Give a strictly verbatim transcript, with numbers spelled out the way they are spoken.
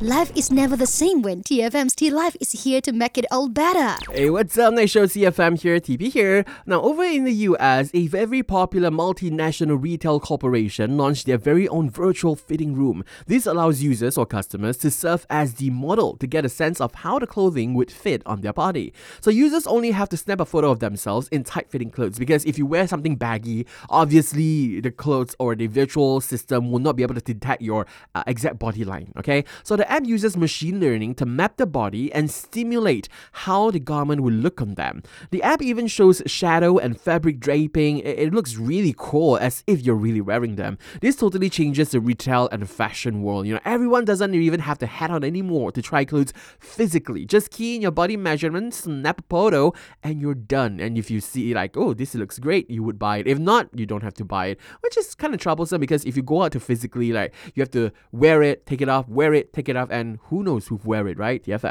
Life is never the same when T F M's T Life is here to make it all better. Hey, what's up? Nice show, T F M here, T P here. Now, over in the U S, a very popular multinational retail corporation launched their very own virtual fitting room. This allows users or customers to serve as the model to get a sense of how the clothing would fit on their body. So users only have to snap a photo of themselves in tight-fitting clothes, because if you wear something baggy, obviously the clothes or the virtual system will not be able to detect your uh, exact body line, okay? So the app uses machine learning to map the body and stimulate how the garment will look on them. The app even shows shadow and fabric draping. It, it looks really cool, as if you're really wearing them. This totally changes the retail and fashion world. You know, everyone doesn't even have to head out anymore to try clothes physically. Just key in your body measurements, snap a photo, and you're done. And if you see like, oh, this looks great, you would buy it. If not, you don't have to buy it, which is kind of troublesome, because if you go out to physically, like, you have to wear it, take it off, wear it, take it off, and who knows who wear it, right? T F M.